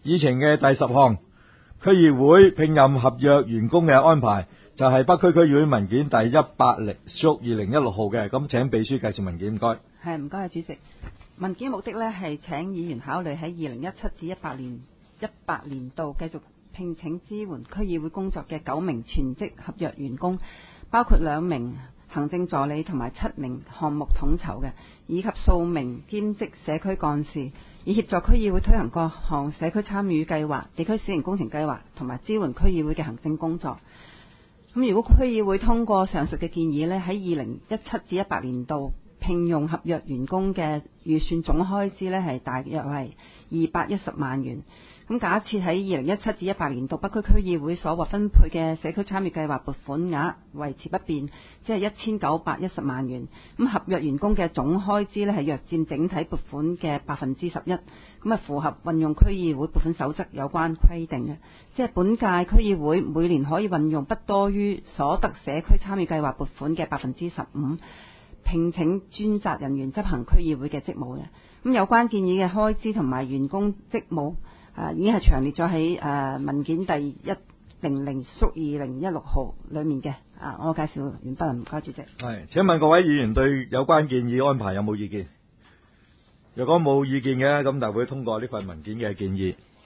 議程嘅第10項，區議會聘任合約員工嘅安排，就係北區區議會文件第180/2016號嘅。咁請秘書介紹文件，唔該。 係，唔該，主席。文件目的呢係請議員考慮喺2017至18年度繼續聘請支援區議會工作嘅9名全職合約員工，包括2名行政助理同埋7名項目統籌嘅，以及數名兼職社區幹事，以協助區議會推行各項社區參與計劃、地區小型工程計劃同埋支援區議會嘅行政工作。咁如果區議會通過上述嘅建議呢，喺2017至18年度聘用合約員工嘅預算總開支呢，係大約係210萬元。咁假設喺2017至18年度北區區議會所獲分配嘅社區參與計劃撥款額維持不變，即係1910萬元。咁合約員工嘅總開支呢，係約佔整體撥款嘅11%。咁啊符合運用區議會撥款守則有關規定嘅，即係本屆區議會每年可以運用不多於所得社區參與計劃撥款嘅15%，聘請專責人員執行區議會嘅職務嘅。咁有關建議嘅開支同埋員工職務已經係詳列咗喺文件第100/2016號裏面嘅。我介紹完畢啦，唔該主席。 係，請問各位議員對有關建議安排有冇意見？若果冇意見嘅，咁大會通過呢份文件嘅建議。